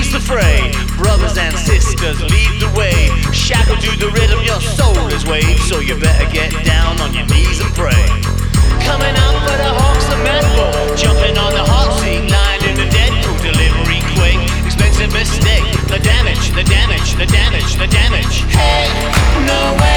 cease the fray. Brothers and sisters, lead the way. Shackled to the rhythm, your soul is waved. So you better get down on your knees and pray. Coming out for the Hawks of Metal, jumping on the hot seat, lying in the Deadpool delivery quick. Expensive mistake, the damage, the damage, the damage, the damage. Hey, no way.